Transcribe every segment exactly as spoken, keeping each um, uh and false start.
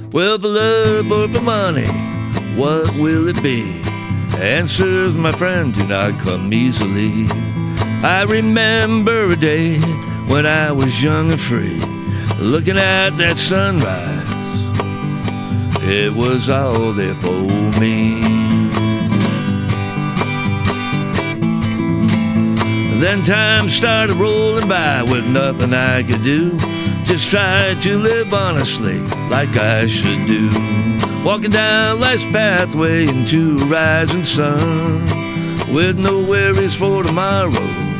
Well, for love or for money, what will it be? Answers, my friend, do not come easily. I remember a day when I was young and free, looking at that sunrise. It was all there for me. Then time started rolling by with nothing I could do. Just try to live honestly like I should do. Walking down life's pathway into a rising sun, with no worries for tomorrow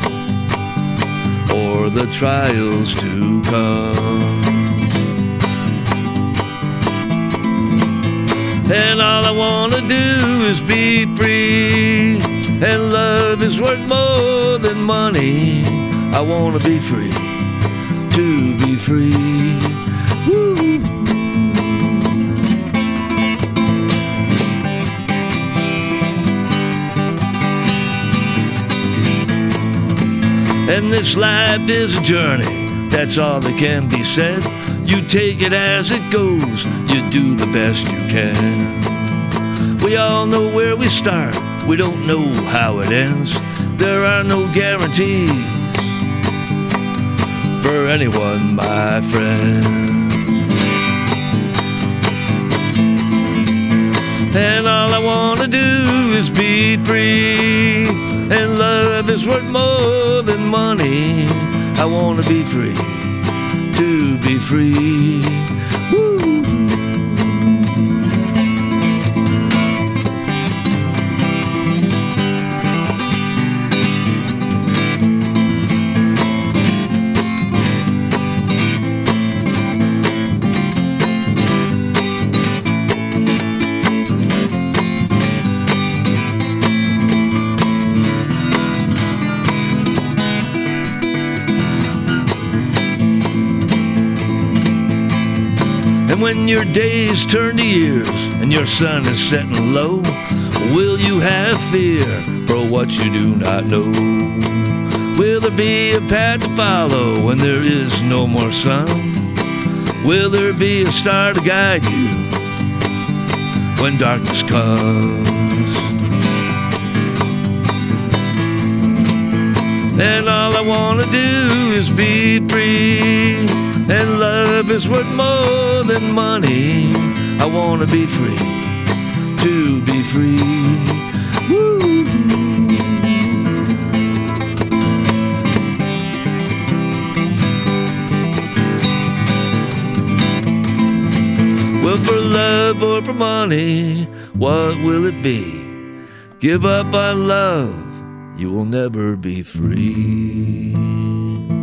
or the trials to come. And all I wanna do is be free, and love is worth more than money. I wanna be free, to be free. Woo. And this life is a journey, that's all that can be said. You take it as it goes, you do the best you can. We all know where we start, we don't know how it ends. There are no guarantees for anyone, my friend. And all I wanna do is be free, and love is worth more than money. I wanna be free, to be free. Woo. And when your days turn to years and your sun is setting low, will you have fear for what you do not know? Will there be a path to follow when there is no more sun? Will there be a star to guide you when darkness comes? And all I wanna do is be free, and love is worth more than money. I wanna be free, to be free. Woo. Well, for love or for money, what will it be? Give up on love, you will never be free.